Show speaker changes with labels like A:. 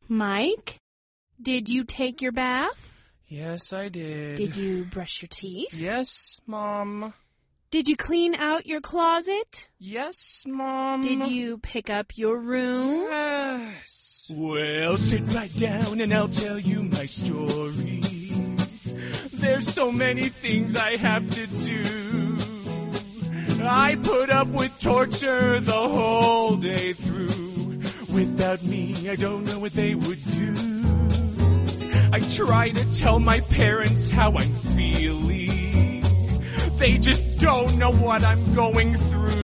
A: Mike, did you take your bath?
B: Yes, I did.
A: Did you brush your teeth?
B: Yes, Mom.
A: Did you clean out your closet?
B: Yes, Mom.
A: Did you pick up your room?
B: Yes. Well, sit right down and I'll tell you my story. There's so many things I have to do. I put up with torture the whole day through. Without me, I don't know what they would do. I try to tell my parents how I'm feeling. They just don't know what I'm going through.